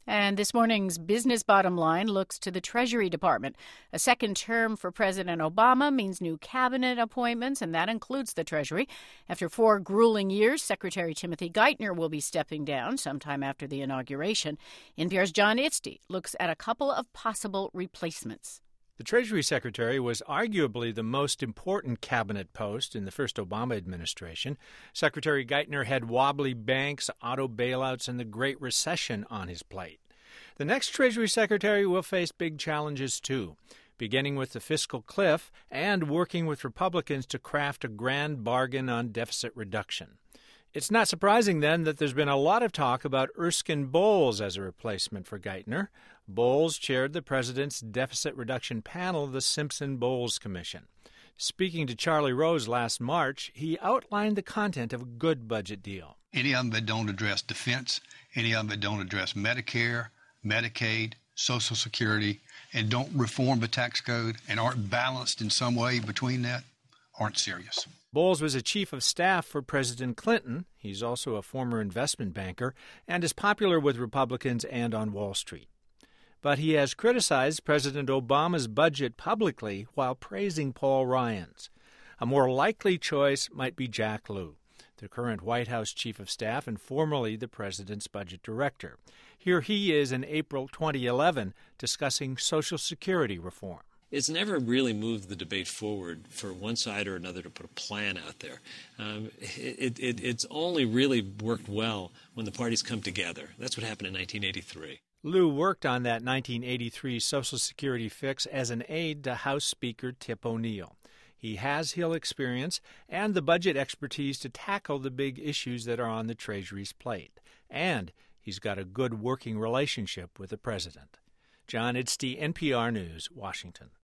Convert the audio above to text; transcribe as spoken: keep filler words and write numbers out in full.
And this morning's business bottom line looks to the Treasury Department. A second term for President Obama means new cabinet appointments, and that includes the Treasury. After four grueling years, Secretary Timothy Geithner will be stepping down sometime after the inauguration. N P R's John Itzty looks at a couple of possible replacements. The Treasury Secretary was arguably the most important cabinet post in the first Obama administration. Secretary Geithner had wobbly banks, auto bailouts, and the Great Recession on his plate. The next Treasury Secretary will face big challenges, too, beginning with the fiscal cliff and working with Republicans to craft a grand bargain on deficit reduction. It's not surprising, then, that there's been a lot of talk about Erskine Bowles as a replacement for Geithner. Bowles chaired the president's deficit reduction panel, the Simpson-Bowles Commission. Speaking to Charlie Rose last March, he outlined the content of a good budget deal. Any of them that don't address defense, any of them that don't address Medicare, Medicaid, Social Security, and don't reform the tax code and aren't balanced in some way between that, aren't serious. Bowles was a chief of staff for President Clinton. He's also a former investment banker and is popular with Republicans and on Wall Street. But he has criticized President Obama's budget publicly while praising Paul Ryan's. A more likely choice might be Jack Lew, the current White House chief of staff and formerly the president's budget director. Here he is in April twenty eleven discussing Social Security reform. It's never really moved the debate forward for one side or another to put a plan out there. Um, it, it, it's only really worked well when the parties come together. That's what happened in nineteen eighty-three. Lew worked on that nineteen eighty-three Social Security fix as an aide to House Speaker Tip O'Neill. He has Hill experience and the budget expertise to tackle the big issues that are on the Treasury's plate. And he's got a good working relationship with the president. John Itzty, N P R News, Washington.